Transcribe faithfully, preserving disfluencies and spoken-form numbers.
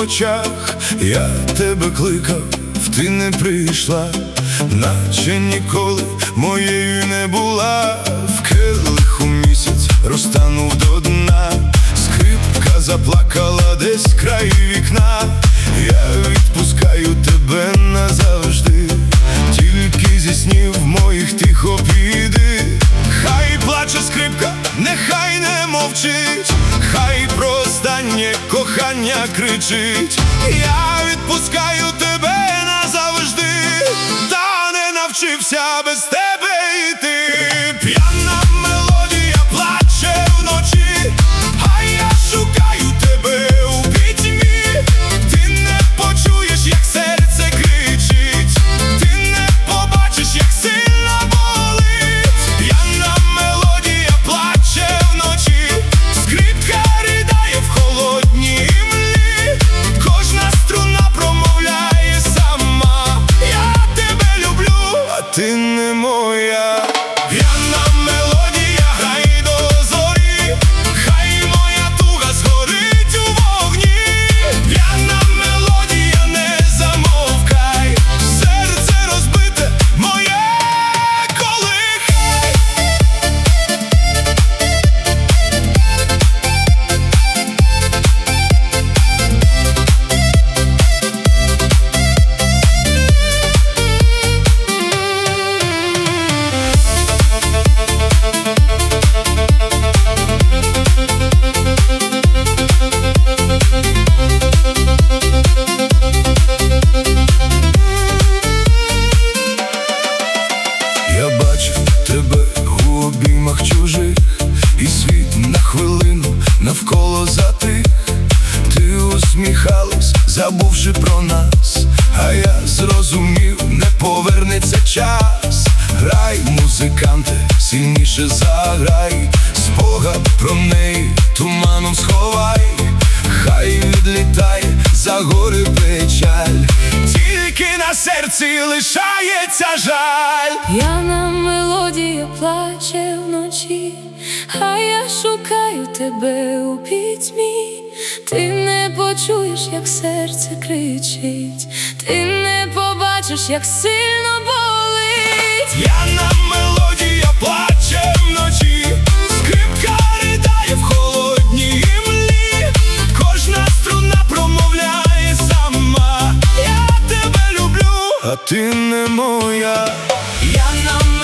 очах, я тебе кликав, ти не прийшла, наче ніколи моєю не була. В келиху місяць розтанув до дна, скрипка заплакала десь край вікна. Я відпускаю тебе назавжди, тільки зі снів моїх тихо піди. Хай плаче скрипка, нехай не мовчить, хай про останнє кохання кричить. Я відпускаю тебе назавжди, та не навчився без тебе йти. П'яна мелодія плаче вночі, а я шукаю тебе у пітьмі. Ти не почуєш, як серце кричить, ти не побачиш, як сильно болить. П'яна мелодія плаче вночі, скрипка ридає в холодній імлі. Кожна струна промовляє сама: я тебе люблю, а ти не моя. П'яна мелодія грай до зорі, хай моя туга згорить у вогні. П'яна мелодія, не замовкай, серце розбите моє колихай. Я бачив тебе у обіймах чужих, і світ на хвилину навколо затих. Ти усміхалась, забувши про нас, а я зрозумів, не повернеться час. Грай, музиканте, сильніше заграй, спогад про неї туманом сховай. Хай відлітає за гори печаль, тільки на серці лишається жаль. П'яна мелодія плаче вночі, а я шукаю тебе у пітьмі. Ти не почуєш, як серце кричить, ти не побачиш, як сильно болить. П'яна мелодія плаче вночі, скрипка ридає в холодній імлі. Кожна струна промовляє сама: я тебе люблю, а ти не моя. П'яна